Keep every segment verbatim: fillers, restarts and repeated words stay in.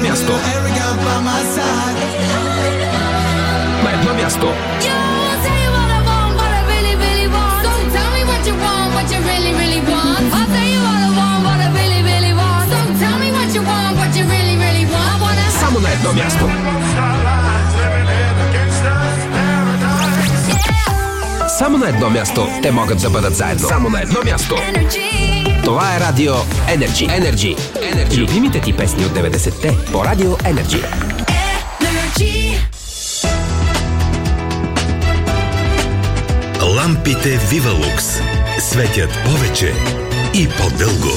място. На едно място. Само на едно място. Само на едно място те могат да бъдат заедно. Само на едно място. Това е Радио Energy. Energy. Energy. Любимите ти песни от деветдесетте по Радио Energy. Energy. Лампите Вивалукс светят повече и по-дълго.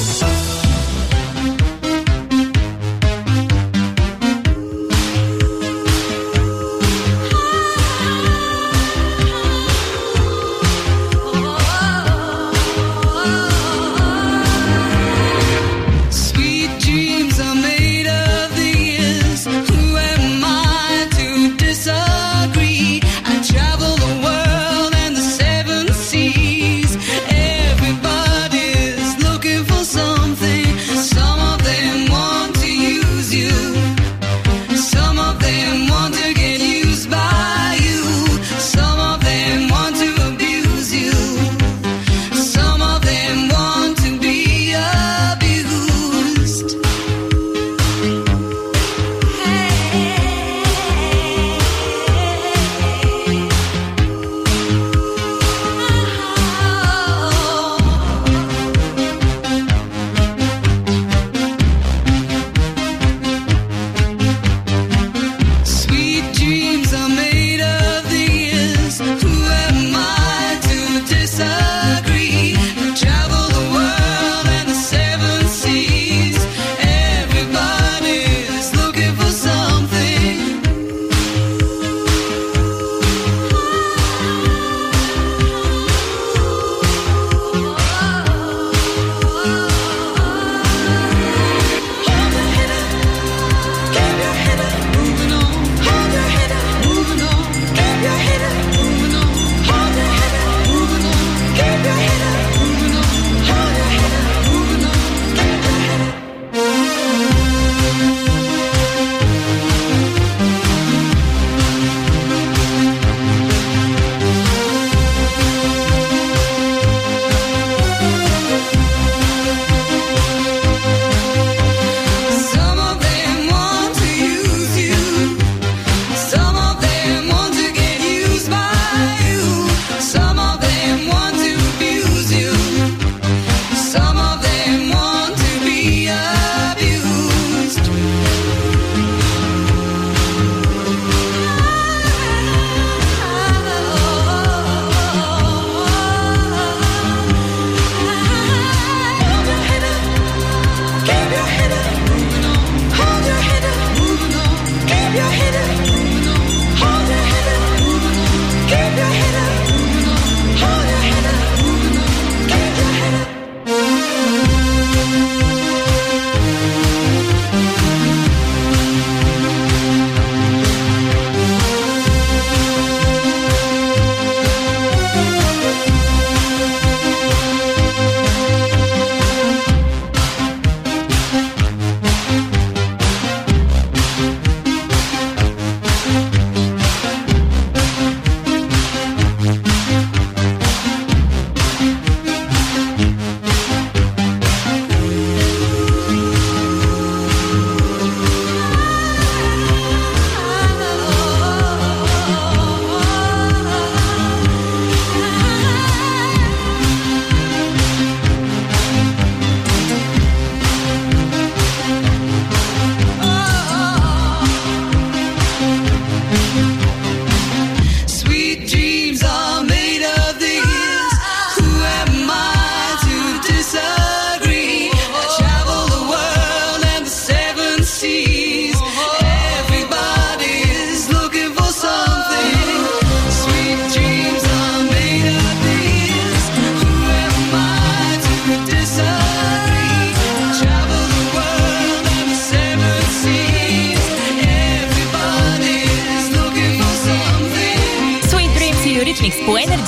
Everybody's looking for something.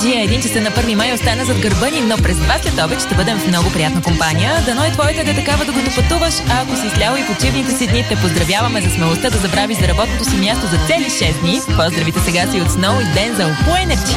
Energy, един часа на първи май остана зад гърба ни, но през два след обед ще бъдем в много приятна компания. Дано и твоята да е такава, докато пътуваш, а ако си излял и в учебните си дни, те поздравяваме за смелостта да забравиш за работното си място за цели шест дни. Поздравите сега си от Snow и Дензел по Energy.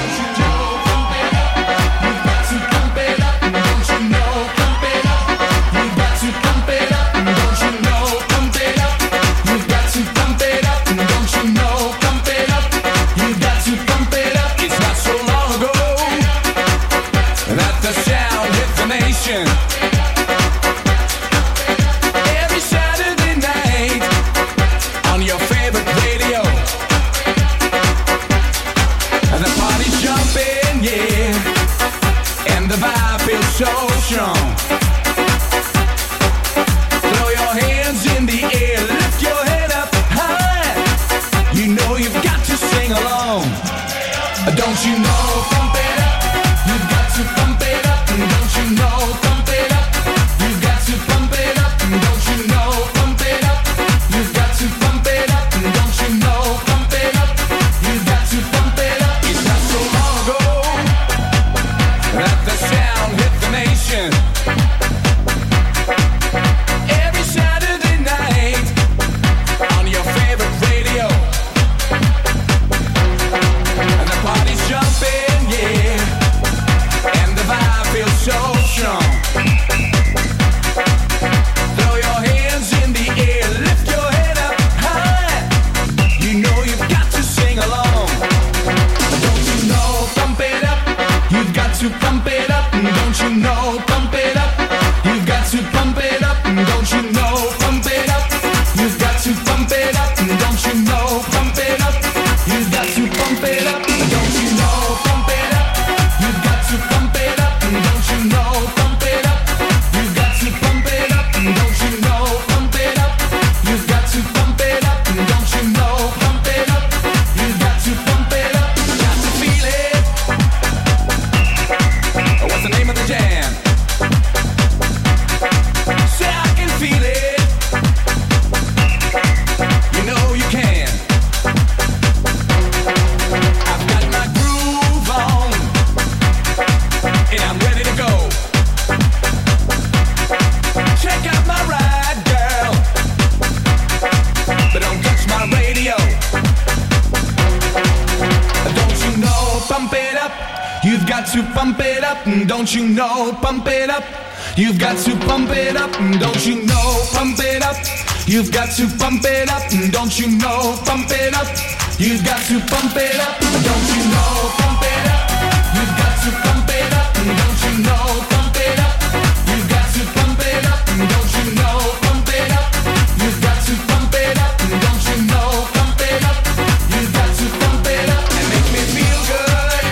Don't you know, pump it up. You've got to pump it up. Don't you know, pump it up. You've got to pump it up. Don't you know, pump it up. You've got to pump it up. Don't you know, pump it up. You've got to pump it up. Don't you know, pump it up. You've got to pump it up. Don't you know, pump it up. You've got to pump it up. Don't you know, pump it up. You've got to pump it up and make me feel good.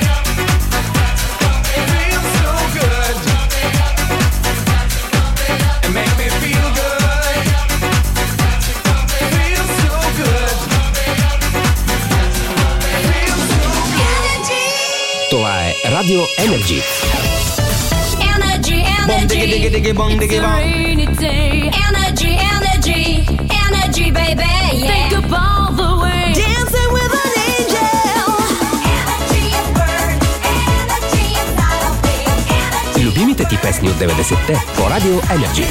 Radio Energy. Energy, energy. It's a rainy day. Energy, energy, energy, baby. Yeah. Think of all the way. Dancing with an angel. Energy is burn. Energy inside of me. Energy. Любимите ти песни от деветдесетте по Radio Energy.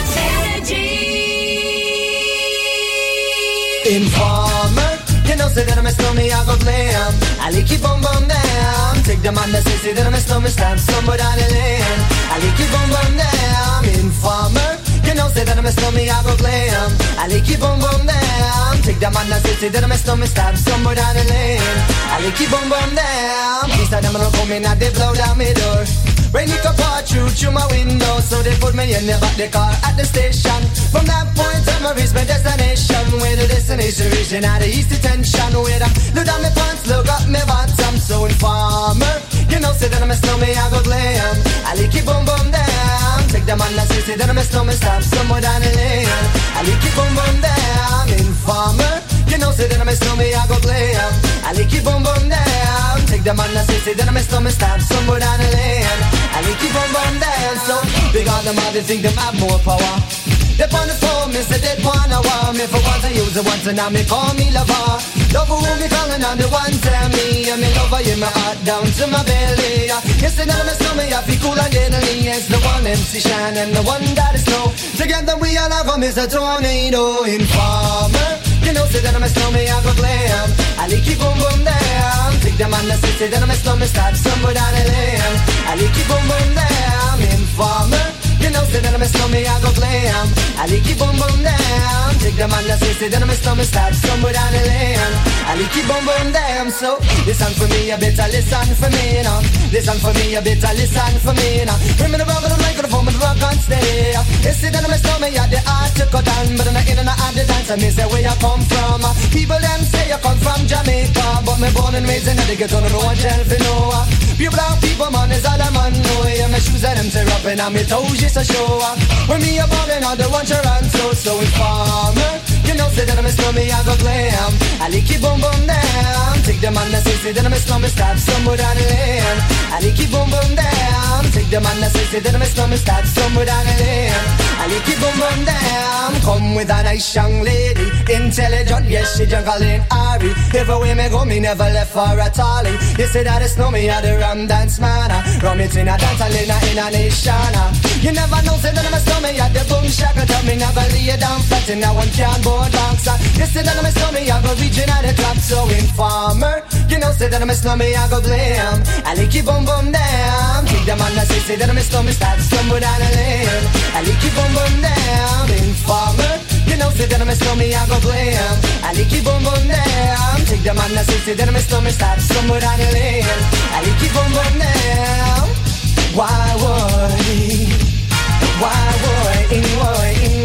Informer, you know, say that I'm a snowman, I go glam. I like you bum bum down. Take the man that say that I'm a snowman, stamp somewhere down the lane. I like you bum bum down. Informer, you know, say that I'm a snowman, I go glam. I like you bum bum down. Take the man that say that I'm a snowman, stamp somewhere down the lane. I like you bum bum down. These are them gonna come in and they blow down my door. Rain it up all through, through my window. So they put me in the back the car at the station. From that point on I reach my destination. Where the destination region at the east detention. Where I look down my pants, look up my bottom. So informer, you know say that I'm a snowman, I go glam. I like it boom boom down. Take the man that say, say that I'm a snowman, stop somewhere down the lane. I like it boom boom down. Informer, you know say that I'm a snowman, I go glam. I like it boom boom down. Take the man that say, say that I'm a snowman, stop somewhere down the lane. I like it boom boom down. So Because them all they think them have more power. They on the phone, me say they wanna war me. For once I use it once and now me call me lover. Love who me calling on the one tell me. And me lover in my heart down to my belly. Yes, and now me stomach I feel cool and deadly. It's the one M C Shine and the one that is snow. Together we all have come is a tornado. Informer, you know say that I'm a snowman I go glam. I like you boom boom down. Take them on the city that I'm a snowman start somewhere down the lane. I like you boom boom down. Informer, you know say that I'm a snowman I go glam. I like you boom boom down. Take them on the city that I'm a snowman start somewhere down the lane. I like you boom boom down. So listen for me, you better listen for me now. Listen for me, you better listen for me now. Bring me the rock of the microphone, the rock and stay. You see that I'm a snowman, you the art to cut down, but I'm not in and out the dance. I miss where you come from. People them say you come from Jamaica, but me born and raised in the ghetto, no one tell for no. Pure brown people, man, is all I'm on. No, yeah, my shoes and them tear up and I'm toes just a show. When me a ballin', all the ones you run so, so informer. You know, say that I'm a snowman, I go glam. I like you boom boom down. Take them on the say, say that I'm a snowman, start somewhere down the lane. I like you boom boom down. Take them on the say, say that I'm a snowman, start somewhere down the lane. I like you boom boom down. Come with a nice young lady, intelligent, yes, she jungle in Ari. Everywhere me go, me never left for a tally. You say that it's snowman, you're the rum dance man. Rum it in a dance, I in a, in a nation. You never know, say that I'm a snowman, you're the boom shaka. Tell me never lay you down flat in that one can board box. You say that I'm a snowman, I go reaching at the top. So informer, you know, say that I'm a snowman, I go blame. I like you boom boom down. Take them on the say, say that I'm a snowman, start somewhere down the lane. I like you boom boom down. Informer, you know, say that I'm a snowman, I go blame. I like you boom boom down. Take them on the say, say that I'm a snowman, start somewhere down the lane. I like you boom boom down. Why would, why would, in would, in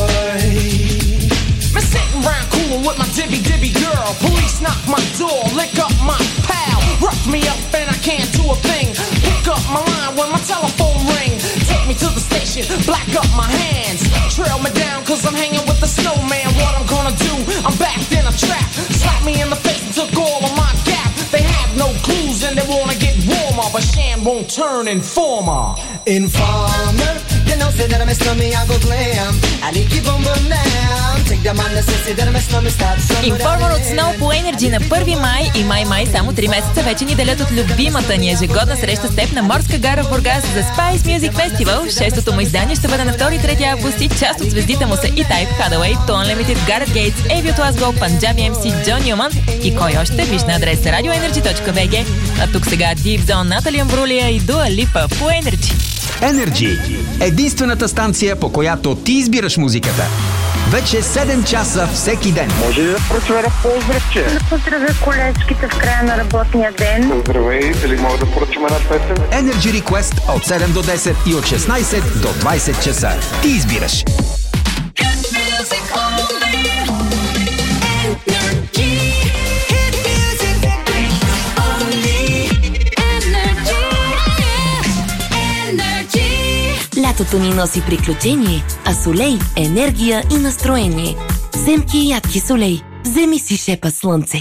would. Me sitting round coolin' with my dibby dibby girl. Police knock my door, lick up my pal. Rough me up and I can't do a thing. Pick up my line when my telephone ring. Take me to the station, black up my hands. Trail me down cause I'm hanging with the snowman. What I'm gonna do, I'm backed in a trap. Slap me in the face and took all of my gap. They have no clues and they wanna get warmer, but Shan won't turn informer. Informer, you know, say that I'm a snowman, I go glam. I like you boom boom down. Take them on the say that I'm a snowman, start somewhere down the lane. Informer от Snow по Energy на първи май и май-май само три месеца вече ни делят от любимата ни ежегодна среща с теб на Морска гара в Бургас за Spice Music Festival. Шестото му издание ще бъде на втори и трети август и част от звездите му са E-Type, Hathaway, Too Unlimited, Gareth Gates, Avi от Glasgow, Punjabi ем си, John Newman и кой още? Виж на адреса радио енерджи точка би джи. А тук сега Deep Zone, Натали Амбрулия и Дуа Липа по Energy. Energy – единствената станция, по която ти избираш музиката. Вече седем часа всеки ден. Може ли да прочвера поздравче? Да поздравя колежките в края на работния ден. Здравей, дали мога да поръчам една песен? Energy Request от седем до десет и от шестнайсет до двайсет часа. Ти избираш. Лятото ни носи приключение, а Солей – енергия и настроение. Семки и ядки Солей. Вземи си шепа слънце.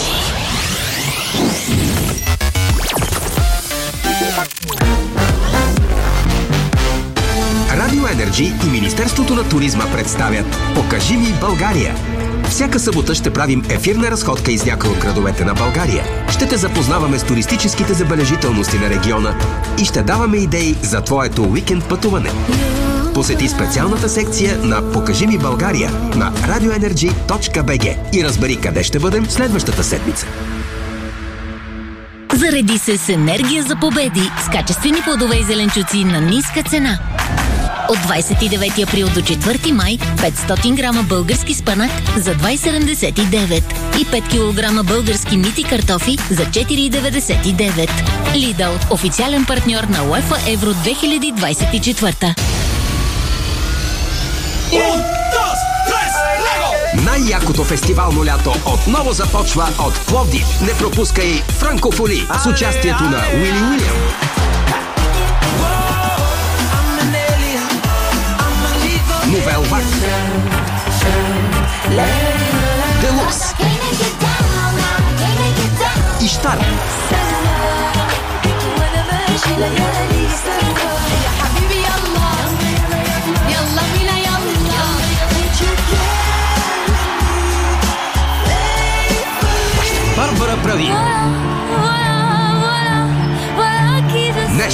Радио Енерджи и Министерството на туризма представят "Покажи ми България". Всяка събота ще правим ефирна разходка из някои от градовете на България. Ще те запознаваме с туристическите забележителности на региона и ще даваме идеи за твоето уикенд пътуване. Посети специалната секция на "Покажи ми България" на радио енерджи точка би джи и разбери къде ще бъдем следващата седмица. Зареди се с енергия за победи с качествени плодове и зеленчуци на ниска цена. От двайсет и девети април до четвърти май петстотин грама български спанак за два седемдесет и девет и пет килограма български мити картофи за четири деветдесет и девет. Lidl, официален партньор на УЕФА Евро две хиляди двайсет и четвърта. Най-якото фестивално лято отново започва от Пловдив. Не пропускай Франкофони с участието на Уили Уилям, Новел Вак, Делукс и Штар. епизоди. Неш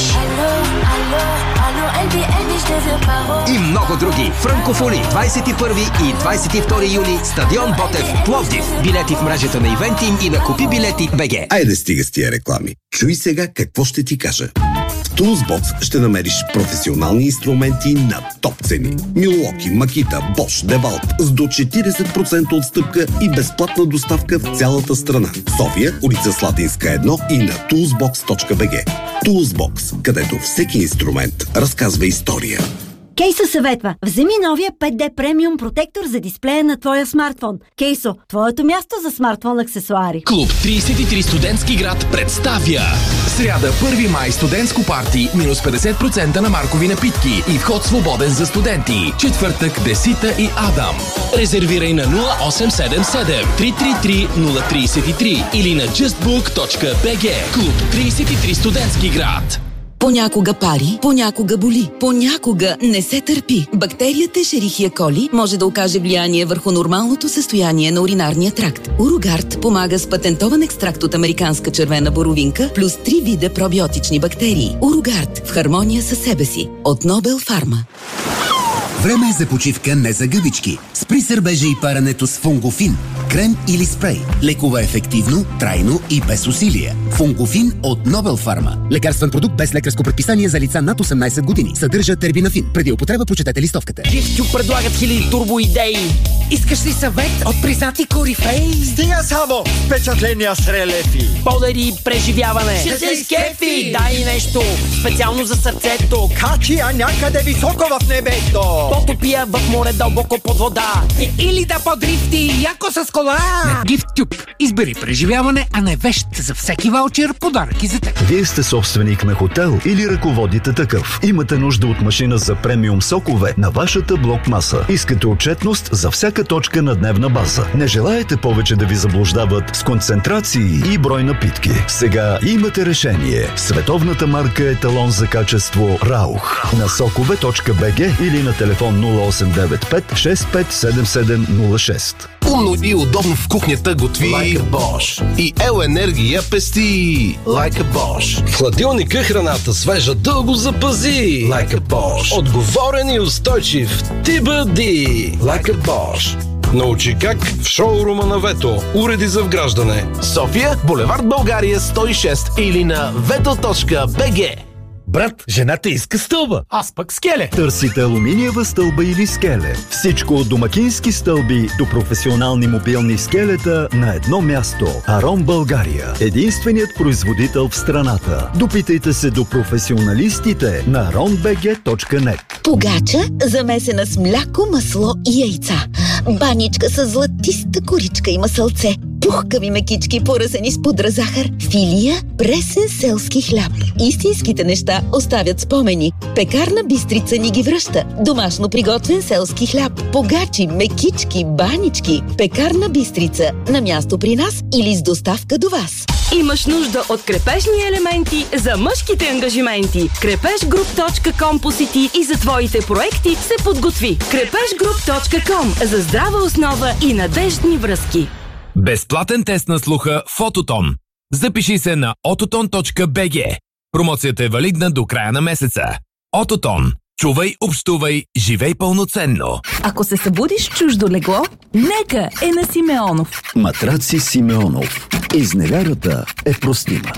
и много други. Франкофони, двадесет и първи и двадесет и втори юли, стадион Ботев, Пловдив. Билети в мрежата на Ивентим и на Купи билети БГ. Айде стига с тия реклами. Чуй сега какво ще ти кажа. В Toolsbox ще намериш професионални инструменти на топ цени. Милуоки, Макита, Бош, Девалт с до четиридесет процента отстъпка и безплатна доставка в цялата страна. София, улица Слатинска едно и на toolsbox точка би джи. Toolsbox, където всеки инструмент разказва история. Кейсо съветва. Вземи новия пет Ди премиум протектор за дисплея на твоя смартфон. Кейсо, твоето място за смартфон аксесуари. Клуб тридесет и три Студентски град представя сряда първи май студентско парти, минус петдесет процента на маркови напитки и вход свободен за студенти. Четвъртък Десита и Адам. Резервирай на нула осем седем седем три три три нула три три или на justbook точка би джи. Клуб тридесет и три Студентски град. Понякога пари, понякога боли, понякога не се търпи. Бактерията Escherichia coli може да окаже влияние върху нормалното състояние на уринарния тракт. Урогард помага с патентован екстракт от американска червена боровинка плюс три вида пробиотични бактерии. Урогард в хармония със себе си. От Нобел Фарма. Време е за почивка не за гъбички. Спри сърбежа и парането с Фунгофин. Крем или спрей. Лекува ефективно, трайно и без усилие. Фунгофин от Нобел Фарма. Лекарствен продукт без лекарско предписание за лица над осемнадесет години. Съдържа тербинафин. Преди употреба прочетете листовката. GiftTube предлагат хиляди турбо идеи. Искаш ли съвет от признати корифеи? Стига само впечатления с релефи. Подери преживяване. Ще се изкефи. Дай нещо специално за сърцето. Качия някъде високо в небето. Потопия в море дълбоко под вода. И, или да подрифти яко с кола. На GiftTube избери преживяване, а не вещ. За всеки ваучер подаръки за теб. Вие сте собственик на хотел или ръководите такъв. Имате нужда от машина за премиум сокове на вашата блок-маса. Искате отчетност за всяка точка на дневна база. Не желаете повече да ви заблуждават с концентрации и брой напитки. Сега имате решение. Световната марка еталон за качество Раух. На сокове точка би джи или на телефон нула осем девет пет шест пет седем седем нула шест. Умно и удобно в кухнята готви Like a Bosch. И ел енергия пести Like a Bosch. В хладилника храната свежа дълго запази Like a Bosch. Отговорен и устойчив ти бъди Like a Bosch. Научи как в шоурума на Вето. Уреди за вграждане. София, булевард България сто и шест или на вето точка би джи. Брат, жената иска стълба. Аз пък скеле. Търсите алуминиева стълба или скеле. Всичко от домакински стълби до професионални мобилни скелета на едно място. Арон България. Единственият производител в страната. Допитайте се до професионалистите на арон би джи точка нет. Погача, замесена с мляко, масло и яйца. Баничка с златиста коричка и масълце. Пухкави мекички, поръсени с пудра захар. Филия, пресен селски хляб. Истинските неща оставят спомени. Пекарна Бистрица ни ги връща. Домашно приготвен селски хляб. Погачи, мекички, банички. Пекарна Бистрица. На място при нас или с доставка до вас. Имаш нужда от крепежни елементи за мъжките ангажименти. крепеж груп точка ком посети и за твоите проекти се подготви. крепеж груп точка ком за здрава основа и надеждни връзки. Безплатен тест на слуха Фототон. Запиши се на ототон точка би джи. Промоцията е валидна до края на месеца. Ототон. Чувай, общувай, живей пълноценно. Ако се събудиш чуждо легло, нека е на Симеонов. Матраци Симеонов. Изневярата е простима.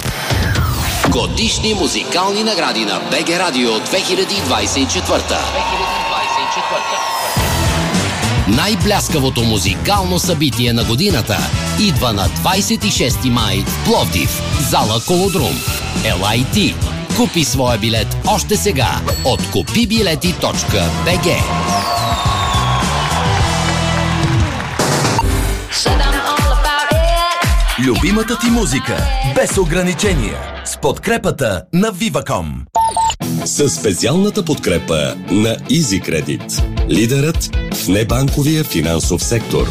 Годишни музикални награди на БГ Радио две хиляди двадесет и четвърта. Най-бляскавото музикално събитие на годината идва на двадесет и шести май в Пловдив, зала Колодрум. ел ай ти. Купи своя билет още сега от купи билети точка би джи. Любимата ти музика без ограничения с подкрепата на Viva.com. Със специалната подкрепа на Easy Credit. Лидерът в небанковия финансов сектор.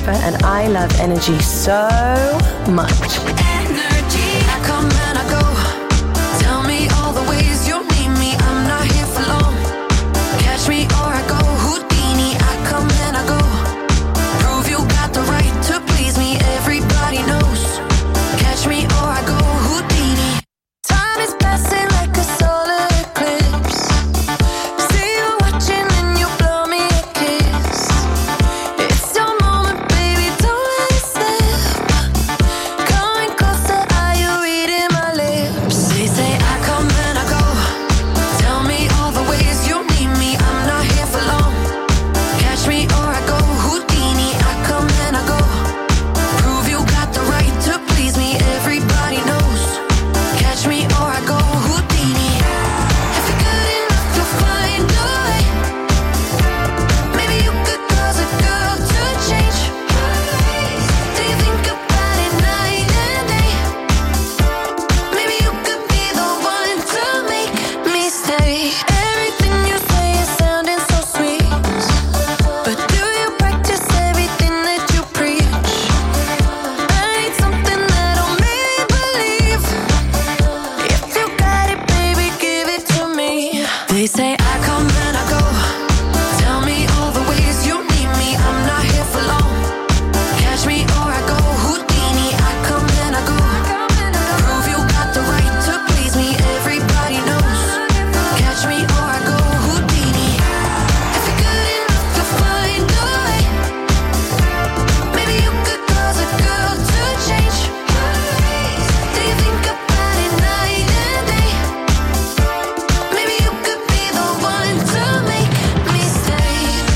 Jennifer, and I love energy so much. Energy, I come and I go. Tell me all the ways you need me. I'm not here for long. Catch me or I go Houdini. I come and I go. Prove you got the right to please me. Everybody knows. Catch me or I go Houdini. Time is passing like a solar eclipse. See you watching and you blow me a kiss. It's your moment, baby, don't let it slip. Coming closer, are you reading my lips? They say I come and I go. Tell me all the ways you need me. I'm not here for long. Catch me or I go Houdini. I come and I go. Prove you got the right to please me. Everybody knows. Catch me or I go Houdini. If you're good enough, you'll find a way. Maybe you could cause a girl to change. Do you think about it night and day? Maybe you could be the one to make me stay. Everything you say is sounding so sweet, but do you practice everything that you preach? I need something that'll make me believe. If you got it, baby, give it to me. They say I come and I go. Tell me all the ways you need me. I'm not here for long. Catch me or I go Houdini. I come and I go. Prove you got the right to please me. Everybody knows. Catch me or I go Houdini. If you're good enough, you'll find a way. Maybe you could cause a girl to change. Do you think about it night and day? Maybe you could be the one to make me stay.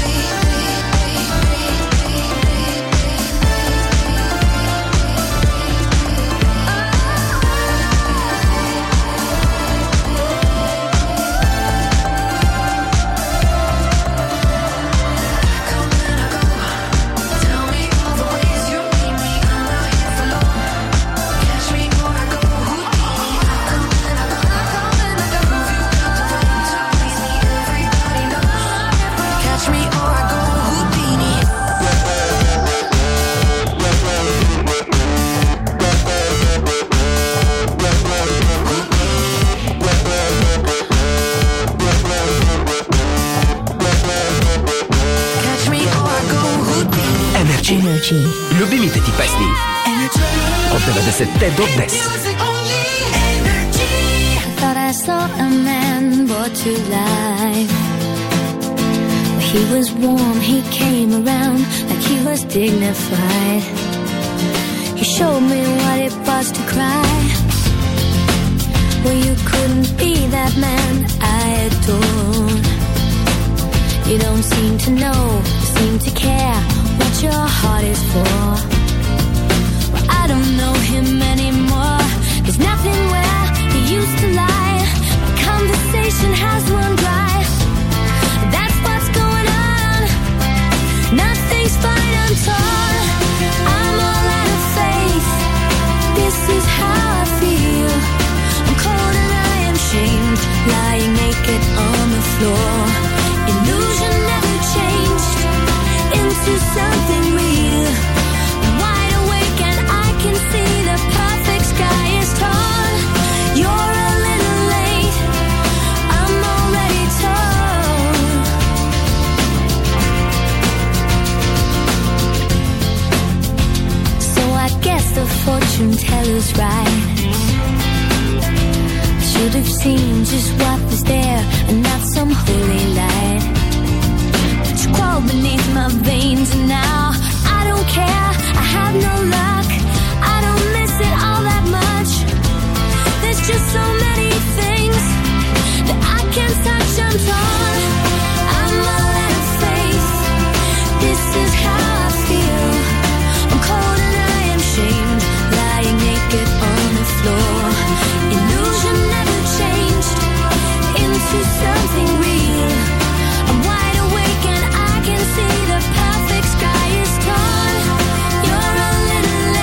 Tell me all the ways you need me. I'm not here for long. Catch me or I go Houdini. I come and I go. Prove you got the right to please me. Everybody knows. Catch me or I go Houdini. Catch me or I go Houdini. Energy. Energy. Любимите ти песни от деветдесетте до днес. Thought I saw a man brought to life. He was warm, he came around like he was dignified. He showed me what it was to cry. Well, you couldn't be that man I adored. You don't seem to know, seem to care what your heart is for. Well, I don't know him anymore. There's nothing where he used to lie. My conversation has run dry. That's what's going on. Nothing's fine, I'm torn. I'm all out of faith. This is how I feel. I'm cold and I am shamed, lying naked on the floor. Illusion never changed into something real. I'm wide awake and I can see the perfect sky is torn. You're a little late, I'm already torn. So I guess the fortune teller's right. I should have seen just what was there and not some holy light. But you crawled beneath my veins and now I don't care, I have no luck. I don't miss it all that much. There's just so many things that I can't touch, I'm torn. I'm all out of faith. This is how I feel. I'm cold and I am shamed, lying naked on the floor. Illusion never changed into something real. I'm wide awake and I can see the perfect sky is torn. You're a little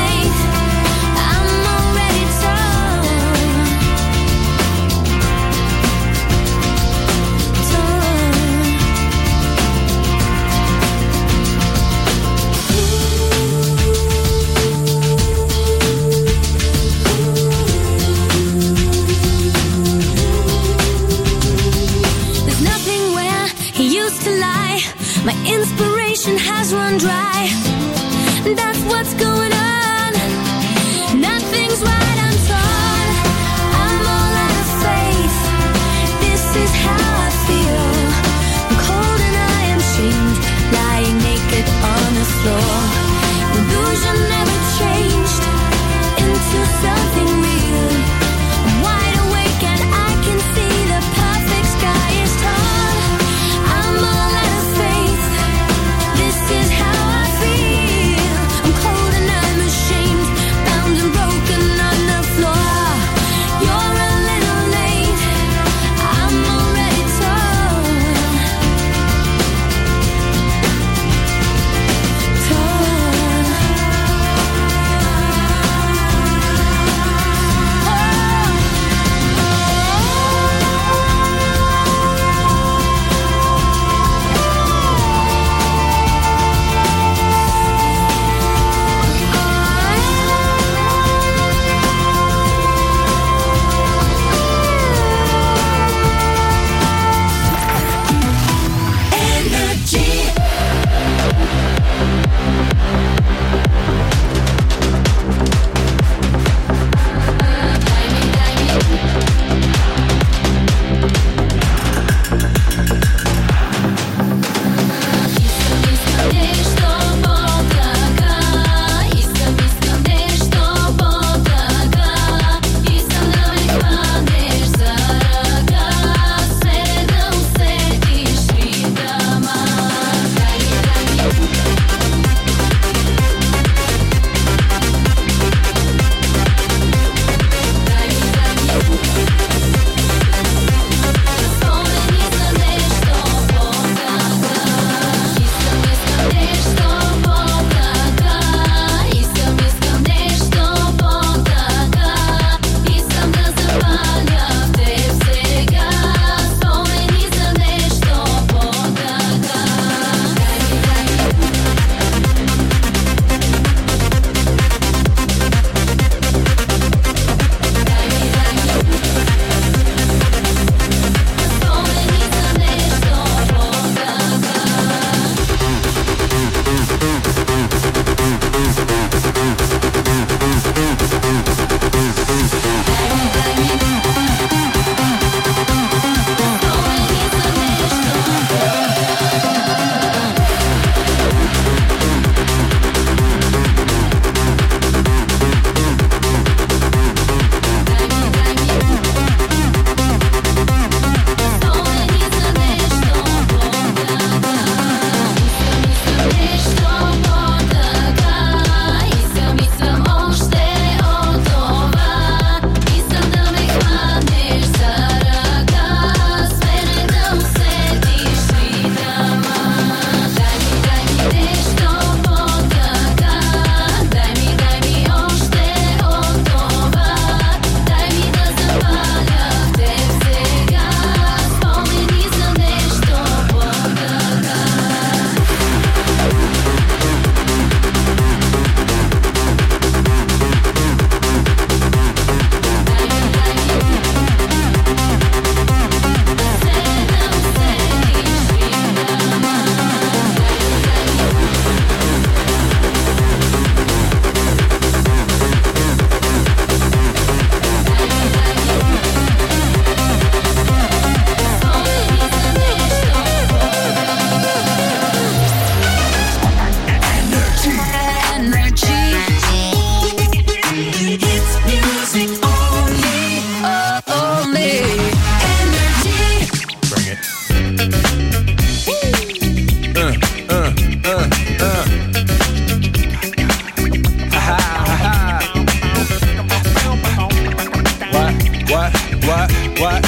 What, what, what?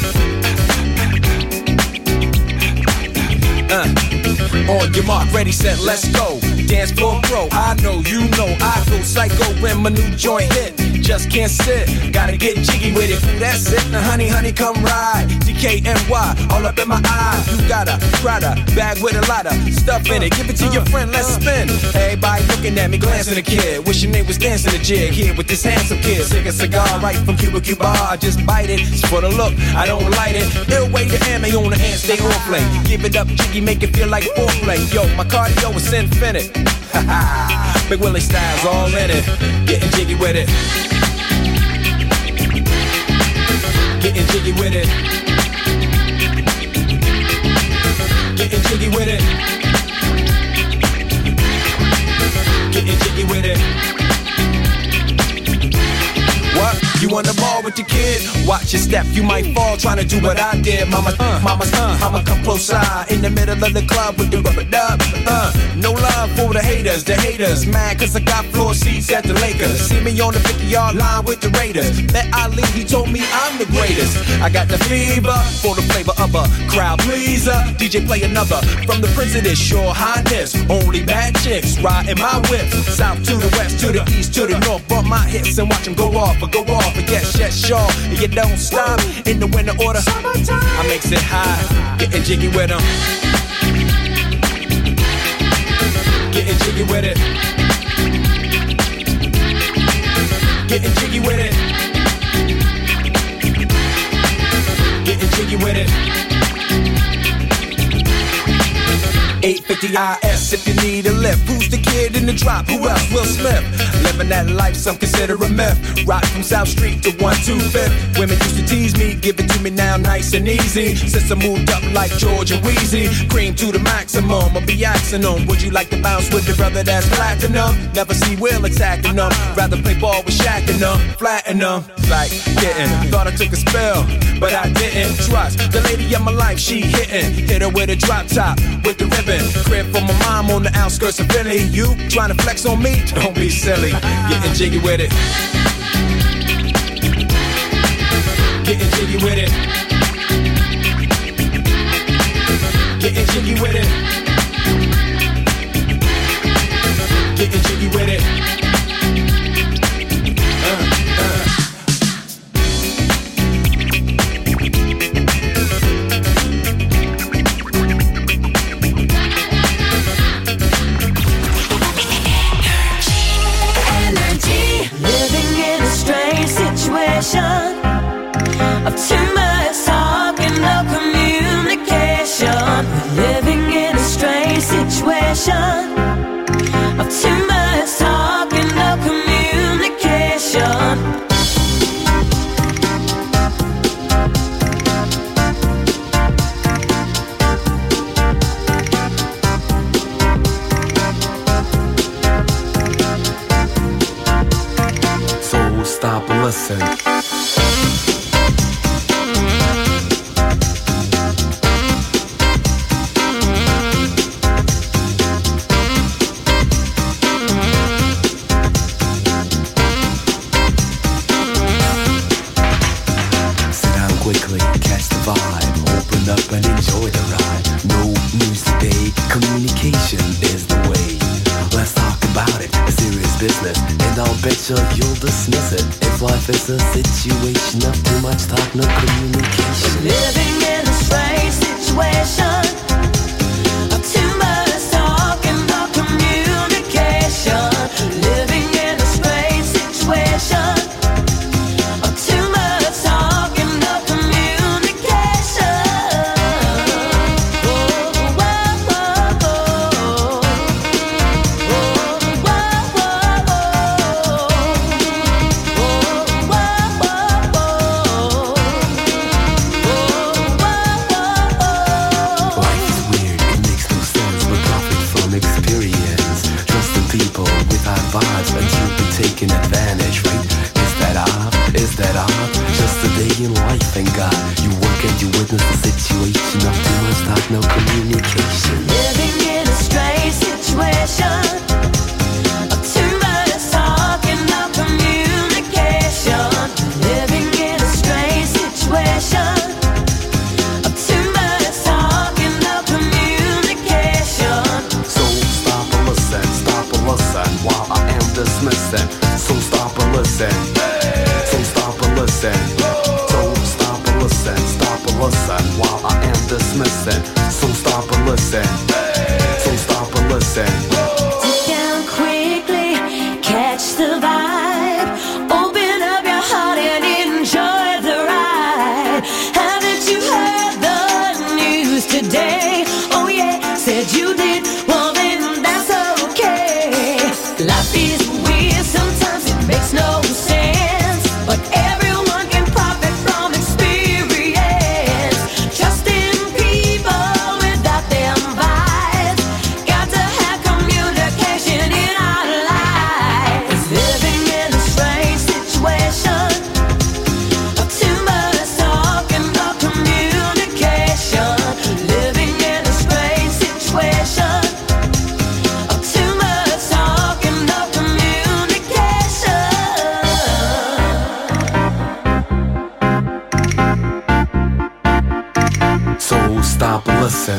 Uh. On your mark, ready, set, let's go. Dance floor pro, I know, you know, I go psycho when my new joint hit. Just can't sit, gotta get jiggy with it. Ooh, that's it, now honey, honey, come ride. D K N Y, all up in my eye. You got a Prada bag with a lot of stuff in it. Give it to your friend, let's spin. Everybody looking at me, glancing at the kid. Wishing they was dancing a jig here with this handsome kid. Sick a cigar right from Cuba Cuba. I just bite it, it's for the look, I don't light it. Ill way to ammo on the hand, stay on play. Give it up, jiggy, make it feel like foreplay. Yo, my cardio is infinite. Big Willie style's all in it. Getting jiggy with it. Getting jiggy with it. Getting jiggy with it. Getting jiggy with it. What? You on the ball with your kid? Watch your step, you might fall trying to do what I did. Mama, uh, mama's, uh, mama come close side in the middle of the club with the rubber dub. Uh, no love for the haters, the haters. Mad cause I got floor seats at the Lakers. See me on the fifty yard line with the Raiders. Met Ali, he told me I'm the greatest. I got the fever for the flavor of a crowd pleaser. D J play another from the Prince of this Your Highness. Only bad chicks riding my whip. South to the west, to the east, to the north. Bump my hips and watch them go off or go off. But yes, yes, sure, and you don't stop in the winter order. I makes it high, getting jiggy with them. Getting jiggy with it. Getting jiggy with it. Getting jiggy with it. eight fifty I S if you need a lift. Who's the kid in the drop? Who else? Will Smith. Living that life, some consider a myth. Rock from South Street to one two fifth. Women used to tease me, give it to me now nice and easy. Since I moved up like George and Wheezy, cream to the maximum, I'll be axing them. Would you like to bounce with the brother that's platinum? Never see Will attacking them. Rather play ball with Shaq and them, flatten them. Like getting, thought I took a spell, but I didn't. Trust the lady of my life, she hitting. Hit her with a drop top, with the ribbon. Crib for my mom on the outskirts of Philly. You trying to flex on me? Don't be silly. Getting jiggy with it. Getting jiggy with it. Getting jiggy with it. Getting jiggy with it. Uh, uh. Living in a strange situation of too much talk and no communication. Living in a strange situation of too much talk and no communication. Stop and listen. Sit down quickly, catch the vibe. Open up and enjoy the ride. No news today, communication is the way. Let's talk about it, a serious business, and I'll bet you you'll dismiss it. If life is a situation of too much talk, no communication. Living in a strange situation of too much talk and no communication. Living in a strange situation of too much talk and no communication. Oh, whoa, whoa, whoa. Vibes and you'll be taking advantage, right? Is that off? Is that off? Just a day in life, thank God. You work and you witness the situation of too much talk, no communication. Living in a strange situation of too much talk and no communication. Living in a strange listen. So stop and listen, stop and listen while I am dismissing. So stop and listen. So stop and listen. Sit down quickly, catch the vibe. Open up your heart and enjoy the ride. Haven't you heard the news today? Oh yeah, said you did. Well then that's okay. Life is weird, sometimes it makes no sense, but everyone can profit from experience. Trust in people without them vibes. Got to have communication in our lives. Living in a strange situation, too much talk and no communication. Living in a strange situation, too much talk and no communication. So stop and listen.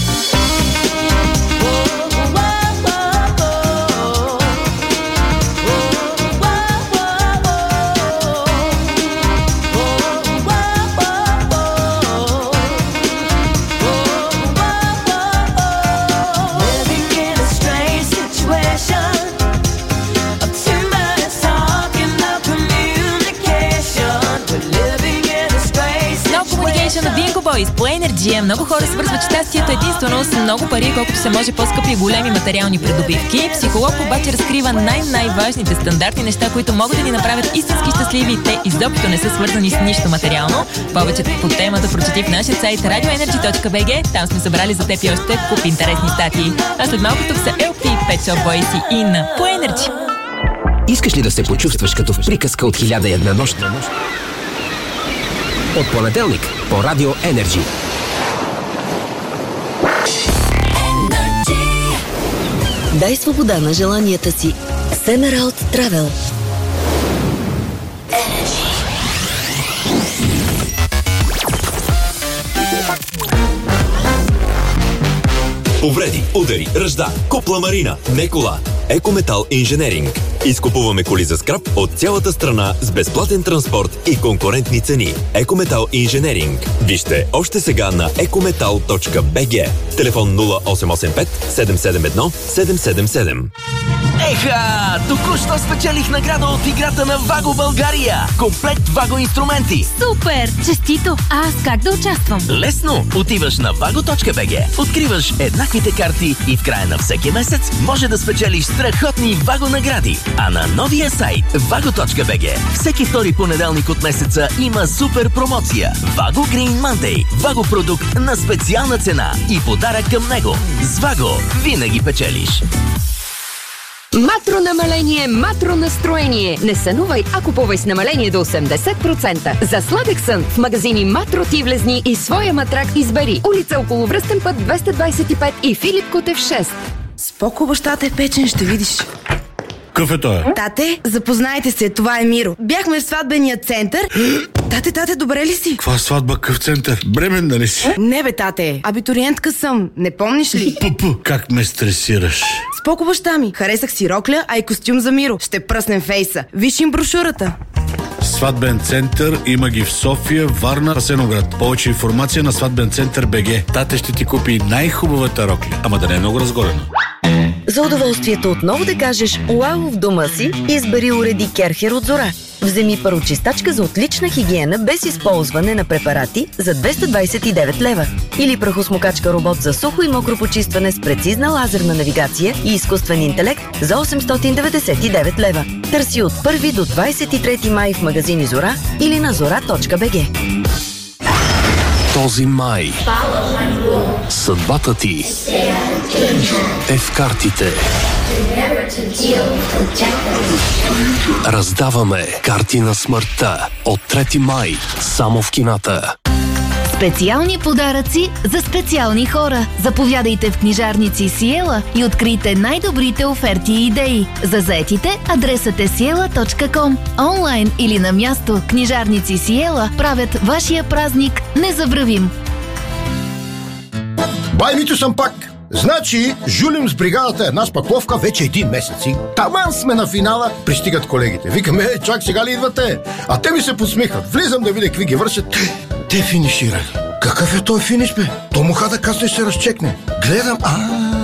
Living in a strange situation, too much talk and no communication. We're living in a strange No Communication situation. на Bingo Boys по Energy. Много хора свързват щастието единствено с много пари, колкото се може по-скъпи и големи материални придобивки. Психолог обаче разкрива най-най-важните стандартни неща, които могат да ни направят истински щастливи и те изобщо не са свързани с нищо материално. Повече по темата прочети в нашия сайт радио енерджи точка би джи. Там сме събрали за теб и още куп интересни статии. А след малко тук са ел пи, Pet Shop Boys и Инна по Energy. Искаш ли да се почувстваш като в приказка от хиляда и една нощ? От понеделник по Радио Енерджи. Дай свобода на желанията си. Семералд Travel. Повреди, удари, ръжда, купла марина, не кола. Екометал инженеринг. Изкупуваме коли за скрап от цялата страна с безплатен транспорт и конкурентни цени. Екометал инженеринг. Вижте още сега на екометал точка би джи. Телефон нула осем осем пет седем седем едно седем седем седем. Еха! Току-що спечелих награда от играта на Ваго България. Комплект Ваго инструменти. Супер! Честито! А аз как да участвам? Лесно! Отиваш на ваго точка би джи, откриваш еднаквите карти и в края на всеки месец може да спечелиш страхотни Ваго награди. А на новия сайт ваго точка би джи всеки втори понеделник от месеца има супер промоция. Ваго Green Monday. Ваго продукт на специална цена и подарък към него. С Ваго винаги печелиш. Матро намаление, матро настроение. Не сънувай, а купувай с намаление до осемдесет процента. За сладък сън в магазини Матро ти влезни и своя матрак избери. Улица Околовръстен път двеста двадесет и пет и Филип Кутев шест. Споко, бащата е печен, ще видиш. Какъв е той? Тате, запознайте се, това е Миро. Бяхме в сватбения център. Тате, тате, добре ли си? Каква сватба, къв център? Бременна ли си? Не бе, тате, абитуриентка съм. Не помниш ли? Пу-пу, как ме стресираш. Споко, баща ми. Харесах си рокля, а и костюм за Миро. Ще пръснем фейса. Виж им брошурата. Сватбен център има ги в София, Варна, Асеноград. Повече информация на сватбен център би джи. Тате ще ти купи най-хубавата рокля, ама да не е много разголена. За удоволствието отново да кажеш уау в дома си, избери уреди Керхер от Зора. Вземи парочистачка за отлична хигиена без използване на препарати за двеста двадесет и девет лева. Или прахосмокачка робот за сухо и мокро почистване с прецизна лазерна навигация и изкуствен интелект за осемстотин деветдесет и девет лева. Търси от първи до двадесет и трети май в магазини Зора или на зора точка би джи. Този май съдбата ти е в картите. Раздаваме карти на смъртта от трети май само в кината. Специални подаръци за специални хора. Заповядайте в книжарници Сиела и открийте най-добрите оферти и идеи. За заетите адресът е сиела точка ком. Онлайн или на място книжарници Сиела правят вашия празник незабравим. Бай, Митю съм пак. Значи, жулим с бригадата една спакловка вече един месец. И таман сме на финала, пристигат колегите. Викаме, е, чак сега ли идвате? А те ми се подсмихват. Влизам да видя какви ги вършат. Те финиширали. Какъв е той финиш, бе? То муха да касно ще се разчекне. Гледам, а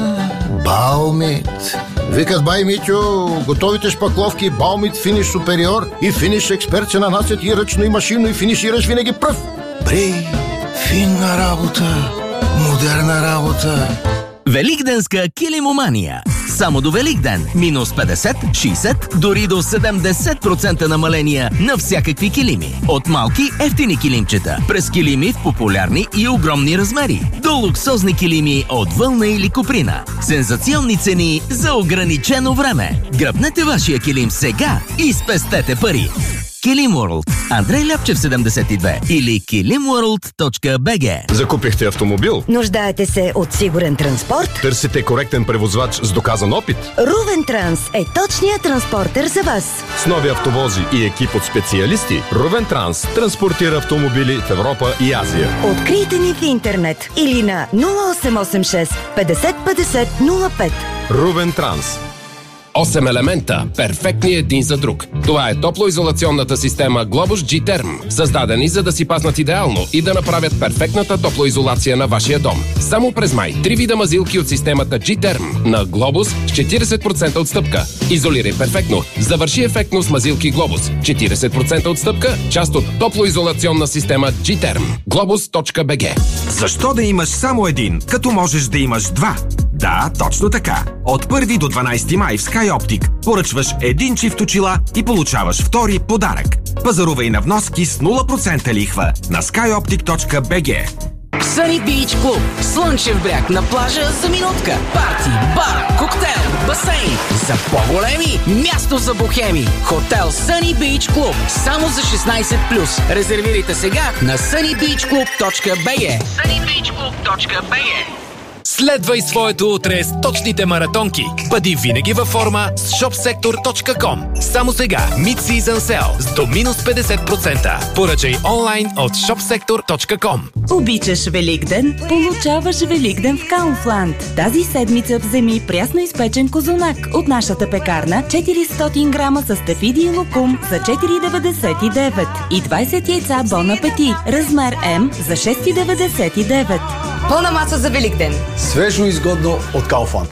Баумит. Викат, бай Митю, готовите шпакловки Баумит финиш супериор и финиш експерт се нанасят и ръчно и машинно и финишираш винаги пръв. Бре, финна работа, модерна работа. Великденска килимомания. Само до Великден. Минус петдесет, шейсет, дори до седемдесет процента намаления на всякакви килими. От малки ефтини килимчета, през килими в популярни и огромни размери, до луксозни килими от вълна или куприна. Сензационни цени за ограничено време. Гръбнете вашия килим сега и спестете пари. Килим World. Андрей Ляпчев седемдесет и две или килим ворлд точка би джи. Закупихте автомобил? Нуждаете се от сигурен транспорт? Търсите коректен превозвач с доказан опит? Рувен Транс е точният транспортер за вас. С нови автовози и екип от специалисти, Рувен Транс транспортира автомобили в Европа и Азия. Открийте ни в интернет или на нула осем осем шест петдесет петдесет нула пет. Рувен Транс. осем елемента, перфектни един за друг. Това е топлоизолационната система Globus G-Term, създадени за да си паснат идеално и да направят перфектната топлоизолация на вашия дом. Само през май три вида мазилки от системата G-Term на Globus с четиридесет процента отстъпка. Изолирай перфектно. Завърши ефектно с мазилки Globus. четиридесет процента отстъпка, част от топлоизолационна система G-Term. глобус точка би джи. Защо да имаш само един, като можеш да имаш два? Да, точно така. От първи до дванайсети май в SkyOptic поръчваш един чифт очила и получаваш втори подарък. Пазарувай на вноски с нула процента лихва на скайоптик точка би джи. Sunny Beach Club. Слънчев бряг на плажа за минутка. Парти, бар, коктейл, басейн. За по-големи място за бухеми. Хотел Sunny Beach Club. Само за шестнайсет плюс. Резервирайте сега на съни бич клуб точка би джи. съни бич клуб точка би джи. Следвай своето утре с точните маратонки. Бъди винаги във форма с шопсектор точка ком. Само сега Mid-Season Sale с до минус петдесет процента. Поръчай онлайн от шопсектор точка ком. Обичаш Великден? Получаваш Великден в Kaufland. Тази седмица вземи прясно изпечен козунак от нашата пекарна, четиристотин грама с стафиди и лукум за четири деветдесет и девет и двайсет яйца Бон Апети, размер М за шест деветдесет и девет. Пълна маса за Великден. Свежо и изгодно от Kaufland.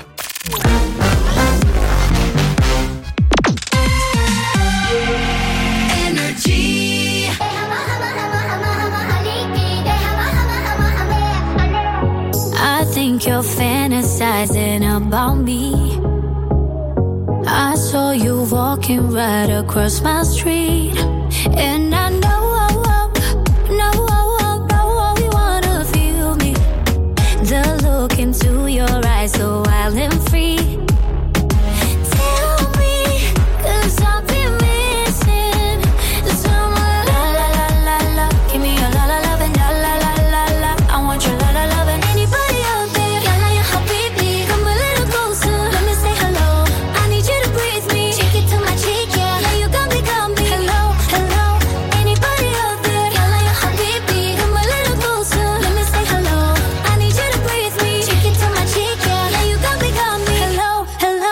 I think you're fantasizing about me. I saw you walking right across my street, and I know, know, know you wanna feel me. The look into your eyes, so wild and free. Tell me, 'cause I've been missing someone. La la la la la, give me your la la love and la la la la la. I want your la la love and anybody out there. La la ya habibi, come a little closer. Let me say hello. I need you to breathe me. Take it to my cheek, yeah. Yeah, you got me, got me. Hello, hello. Anybody out there? La la ya habibi, come a little closer. Let me say hello. I need you to breathe me. Take it to my cheek, yeah. Yeah, you got me, got me. Hello, hello.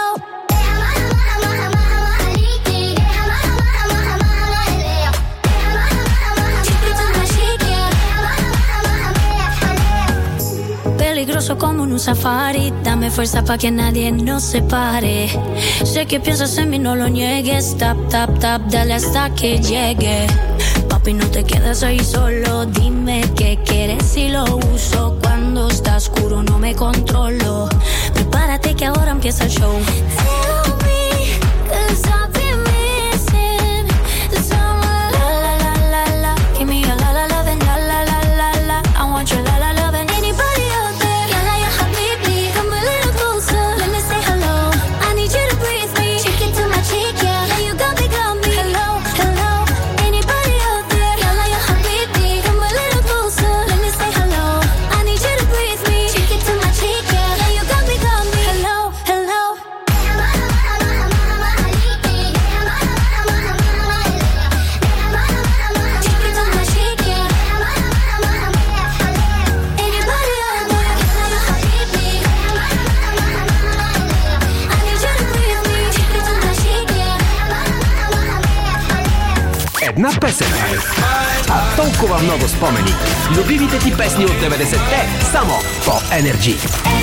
Peligroso como en un safari. Dame fuerza pa' que nadie nos separe. Sé que piensas en mí, no lo niegues. Tap, tap, tap, dale hasta que llegue. Papi, no te quedas ahí solo. Dime qué quieres y lo uso. Cuando está oscuro no me controlo. Prepárate que ahora empieza el show. Tell me, 'cause I've been missing someone. La la la la la, give me your la la love and la la la la la. I want your la la love and anybody out there. La la ya habibi, come a little closer. Let me say hello. I need you to breathe me. Take it to my cheek, yeah. Yeah, you got me, got me. Hello, hello. Anybody out there? La la ya habibi, come a little closer. Let me say hello. I need you to breathe me. Take it to my cheek, yeah. Yeah, you got me, got me. Hello, hello. Една песен, а толкова много спомени. Любимите ти песни от деветдесетте само по Energy.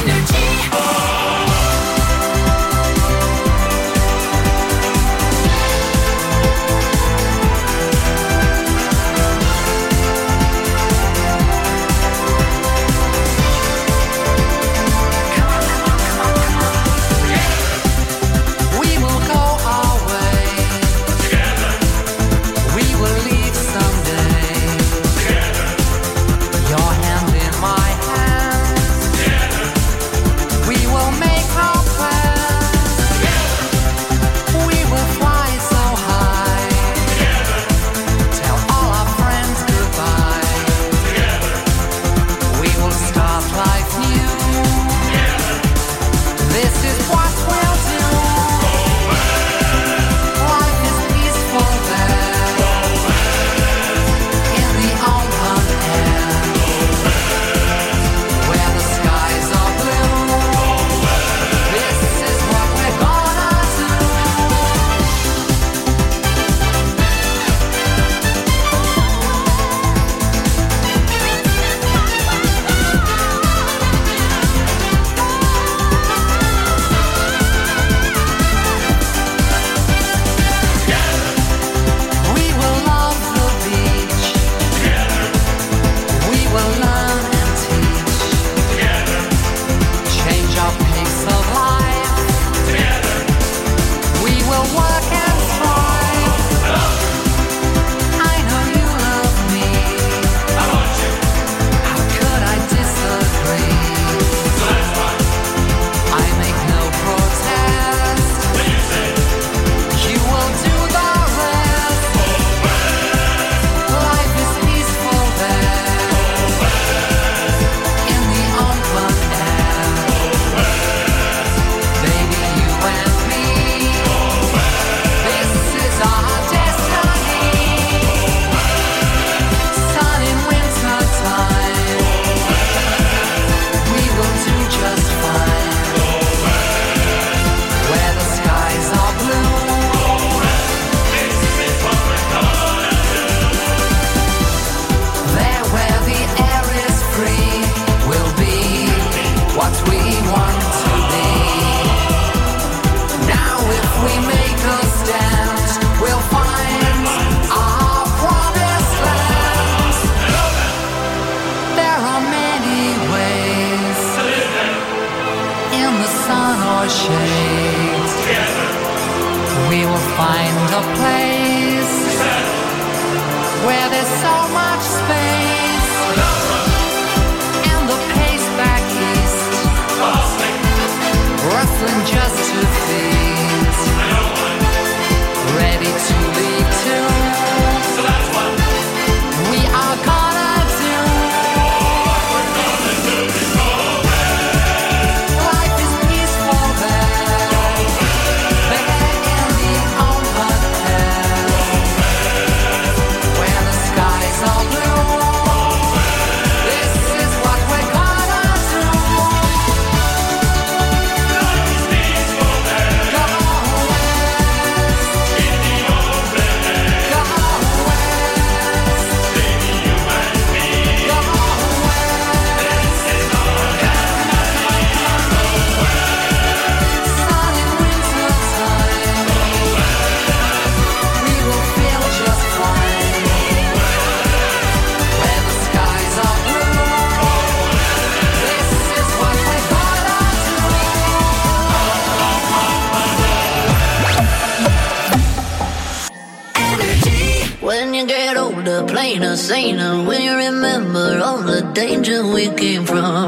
Plainer, saner, when you remember all the danger we came from.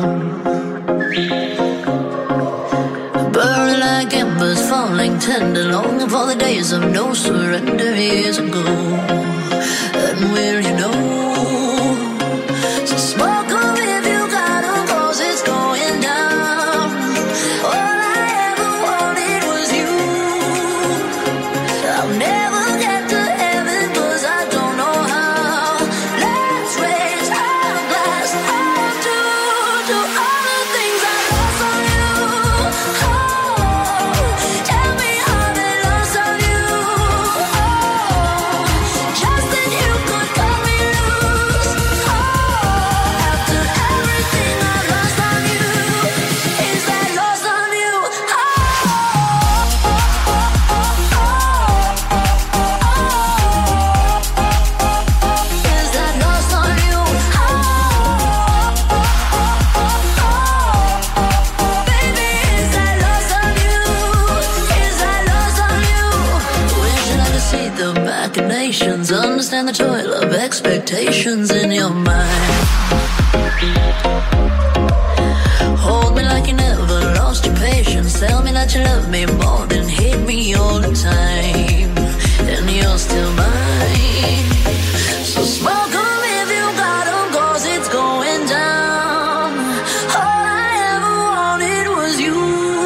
Burning like embers, falling tender, longing for the days of no surrender years ago. And will you know? So smoke on if you got 'em, 'cause it's going down. All I ever wanted was you. I'll never get to heaven 'cause I don't know how. Just down the toil of expectations in your mind. Hold me like you never lost your patience. Tell me that you love me more than hate me all the time. And you're still mine. So smoke 'em if you got 'em, 'cause it's going down. All I ever wanted was you.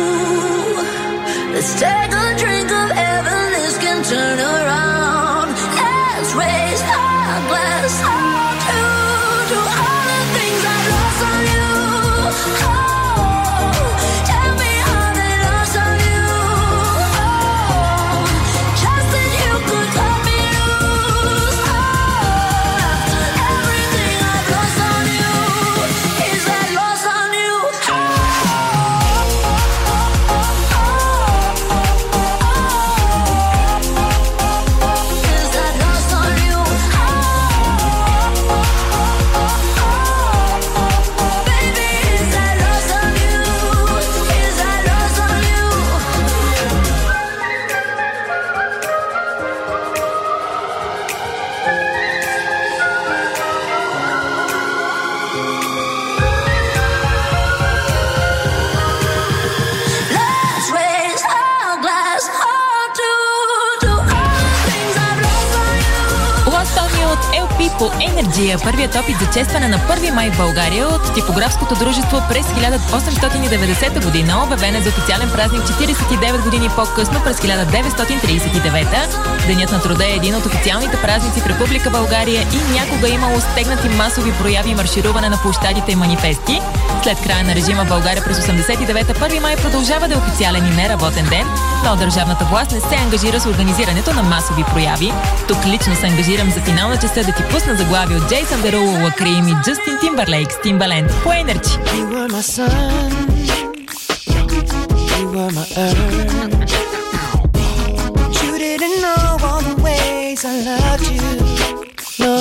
Let's take a drink of heaven, this can turn around. Let's raise our glass up to, to all the things I've lost on you. Oh, tell me how they lost on you. Oh, just that you could cut me loose. Oh, after everything I've lost on you, is that lost on you? Is that lost on you? Baby, is that lost on you? Is that lost on you? Let's raise our glass up to, to all the things I've lost on you. Lost on You от ел пи по Energy е първият опит за честване на първи май в България от типографското дружество през хиляда осемстотин и деветдесета година, обявен е за официален празник четиридесет и девет години по-късно през хиляда деветстотин тридесет и девета. Денят на труда е един от официалните празници в Република България и някога е имало стегнати масови прояви и маршируване на площадите и манифести. След края на режима в България през осемдесет и девета, първи май продължава да е официален и неработен ден, но държавната власт не се ангажира с организирането на масови прояви. Тук лично се ангажирам за финална часа да ти пусна заглави от Джейсън Деруло, Лакрим и Джастин Тимбърлейк с Timbaland по Energy. You were my sun, you were my earth. But you didn't know all the ways I loved you, no.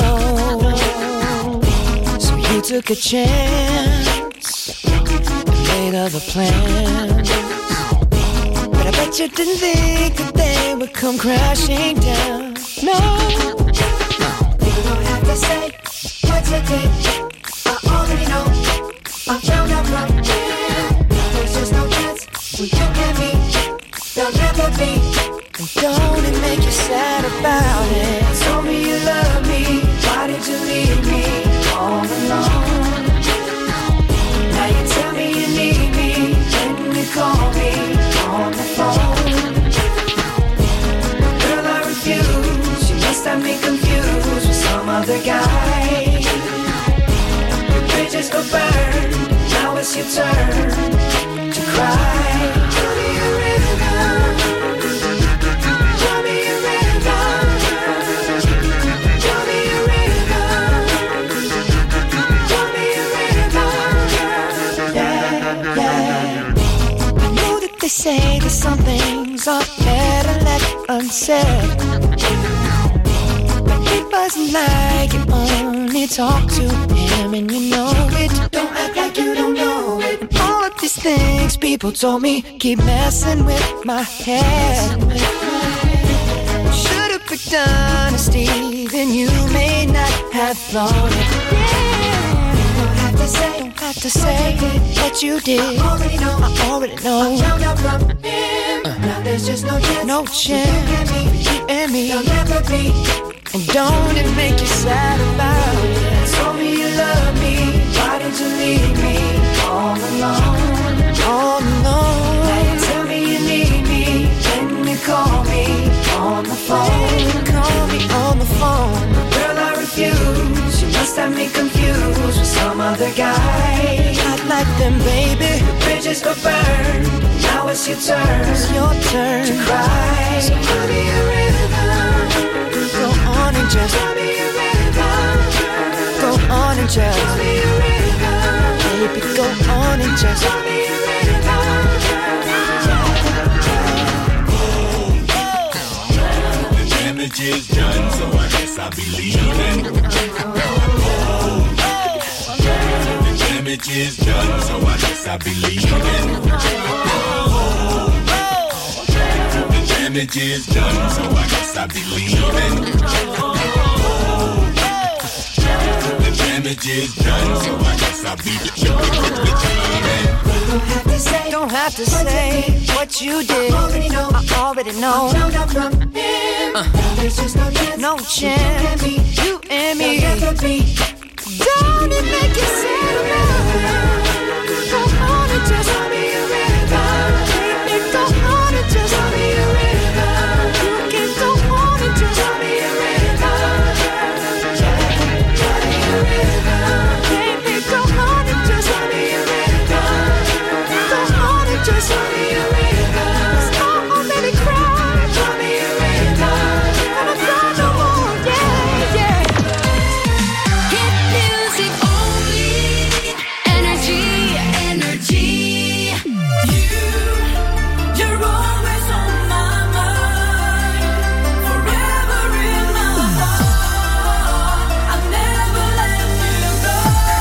So you took a chance and made other plans. But I bet you didn't think that they would come crashing down, no. You don't have to say what you did, I already know. I found out from here. There's just no chance when you and me, there'll never be. And don't it make you sad about it? Told me you love me, why did you leave me all alone? Now you tell me you need me, when you call me on the phone. Girl, I refuse, you must have me confused with some other guy. Your bridges go burn, now it's your turn to cry. Tell me a river, tell me a river, tell me a river, tell me a river. Yeah, yeah. I know that they say that some things are better left unsaid, but it wasn't like you only talk to him and you know it. Don't act like you don't know it. And all of these things people told me keep messing with my head. Should've picked honesty, then you may not have thought it. Don't have to say, don't have to say that you did. I already know, I already know. I found out from him. Uh. Now there's just no chance, no chance. You and me, you and me, there'll never be. And don't it make you sad about it? Told me you love me, why did you leave me all alone? All alone. Now you tell me you need me, when you call me on the phone. Call me on the phone. Girl, I refuse, you must have me confused with some other guy. Not like them, baby. The bridges go burn, now it's your turn. It's your turn to cry. So tell me a river, go on and just tell me a river, go on and just tell me a river, baby, go on and just tell me a river. The damage is done, so I guess I'll be leaving. The damage is done, so I guess I'll be leaving. The damage is done, so I guess I'll be leaving. The damage is done, so I guess I'll be the Don't have to say what you did. I already know. I already know. Uh, no chance. You and me. Don't it make you sad now? Go on and just be a river. Go on and just be a river. You can go on and just be a river. Baby, go on and just be a river. Go on and just be a river. Stop on baby cry. Just be a river. Gonna cry no more. Yeah, yeah. Hit music only. Energy, energy. You, you're always on my mind. Forever in my heart. I'll never let you go.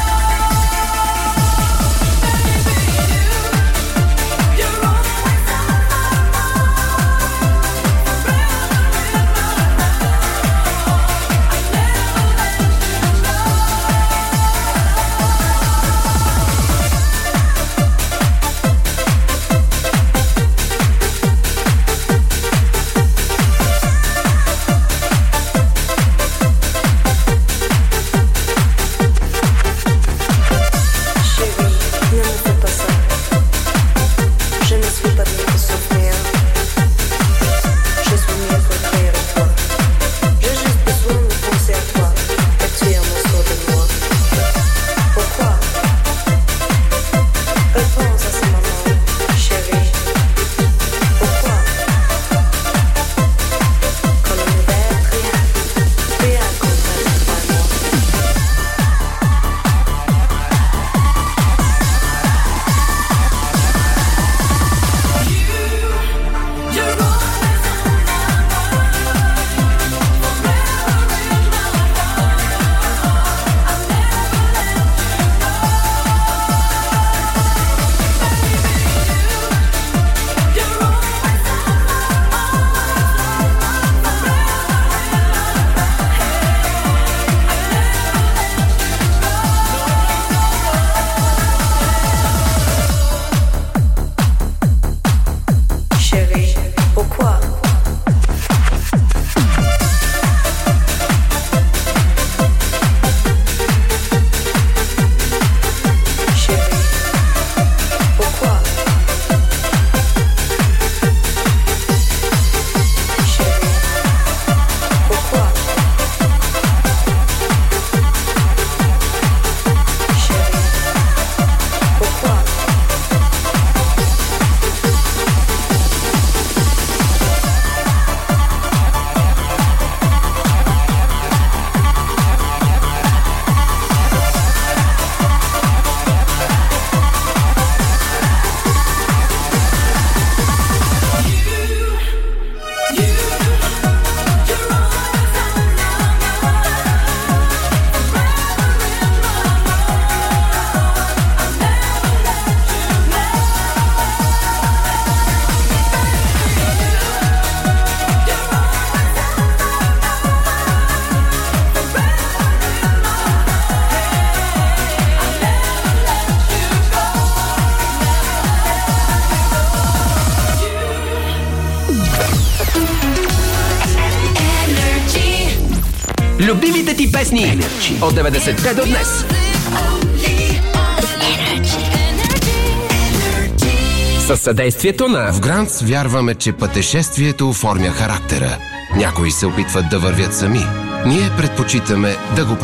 Je ne suis pas venu pour souffrir. Je suis mieux pour rire à toi. J'ai juste besoin de penser à toi. Et tu es un morceau de moi. Pourquoi? Réponse à ce moment, chérie. Pourquoi? Quand on ne verra rien, rien qu'on reste pas moi. Chérie, pourquoi? Chérie, pourquoi? Chérie, pourquoi? Chérie, pourquoi? Любимите ти песни от деветдесетте до днес. Със съдействието на... В Грантс вярваме, че пътешествието оформя характера. Някои се опитват да вървят сами. Ние предпочитаме да го